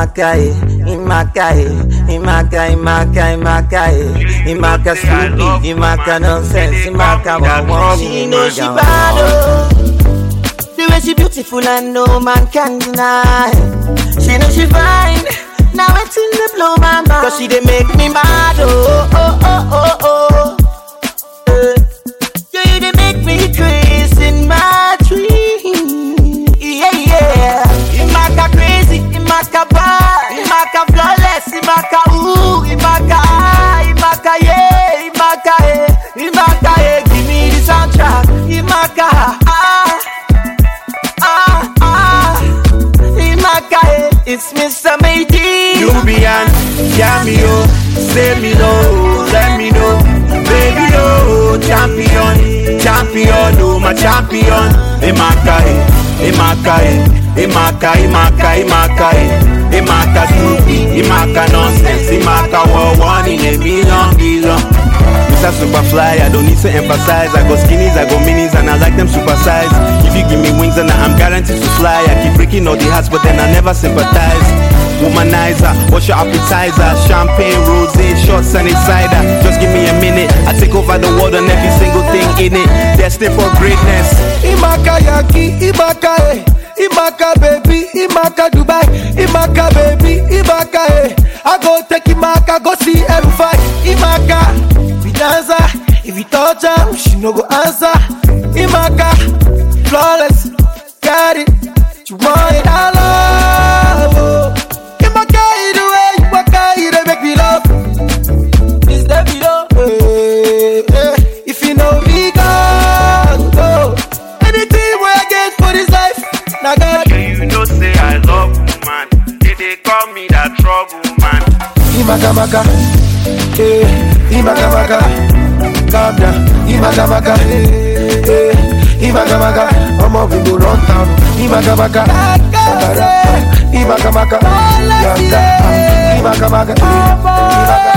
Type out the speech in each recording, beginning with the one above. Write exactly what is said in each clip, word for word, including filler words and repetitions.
Imaka, Imaka, Imaka, Imaka, Imaka, Imaka, stupid, Imaka, nonsense, Imaka, wow, she know she bad, oh. The way she beautiful and no man can deny. She know she fine, now it's in the blow my mind. Cause she they make me mad, oh, oh, oh, oh, oh. Uh, yeah, they make me crazy in my dream. Yeah, yeah. Imaka crazy, Imaka bad, Imaka flawless, Imaka ooh, Imaka ah, Imaka yeah, Imaka eh, Imaka eh, give me the soundtrack, Imaka ah, ah, ah, Imaka eh, it's Mister Matey. Nubian, cameo, say me low, let me know, baby oh, champion, champion, oh my champion, Imaka eh. Imaka, Imaka, Imaka, Imaka, Imaka, stupid, Imaka, nonsense, Imaka, war one in a million, billion. Mister Superfly, I don't need to emphasize. I got skinnies, I got minis, and I like them supersized. If you give me wings, then I'm guaranteed to fly. I keep breaking all the hearts, but then I never sympathize. Womanizer, what's your appetizer? Champagne, rosé, shots and cider. Just give me a minute, I take over the world and every single thing in it. Destined for greatness. Imaka Yankee, Imaka eh, Imaka baby, Imaka Dubai, Imaka baby, Imaka eh. I go take Imaka, go see every fight. Imaka, we dancer, if you touch her, she no go answer. Imaka, flawless, got it, you want it, I love. Oh. Imaka, the way you Imaka, you dey make me love. It's the below, eh, eh. If you know me, God, oh. Anything we I get for this life, now God. Yeah, you know say I love woman. They they call me that trouble man. Imaka maka, eh, Imaka maka, calm down. Imaka maka, eh, eh, Imaka maka. Omo we go run town. Imaka maka, Imaka maka, yanda. Imaka maka, Imaka,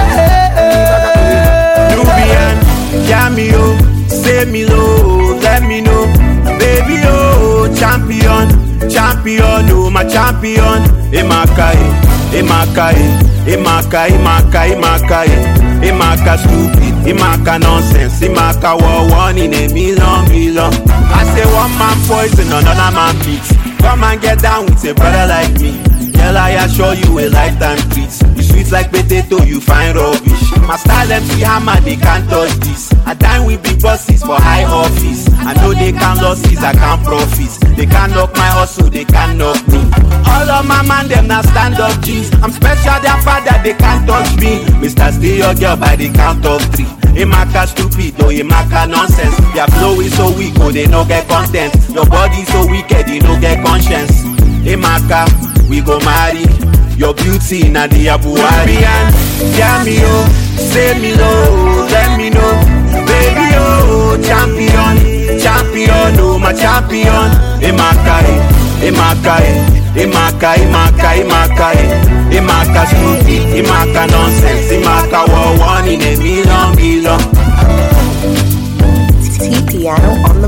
Nubian, cameo, say me low, let me know, baby oh, champion, champion, oh my champion, Imaka, Imaka, Imaka, Imaka, Imaka, Imaka, stupid, Imaka, nonsense, Imaka, war one in a million, million. I say one man poison, another man beats. Come and get down with a brother like me. Girl, I assure you a lifetime treat. You sweet like potato, you find rubbish. My style M C Hammer, they can't touch this. I dine with big bosses for high office. I know they can't losses, I can't profits. They can't knock my hustle, they can't knock me. All of my man, them now stand up G's. I'm special, their father, they can't touch me. Mister Stay your girl by the count of three. Imaka stupid, oh Imaka nonsense. Their flow is so weak, oh they no get content. Your body so wicked, you no get conscience. Imaka, we go marry. Your beauty na the Abuari and cameo, say me low, let me know, baby oh, champion, champion, oh my champion, Imaka, Imaka, Imaka, Imaka, Imaka, Imaka, stupid, Imaka, nonsense, Imaka, war one in a million, million. T Piano on the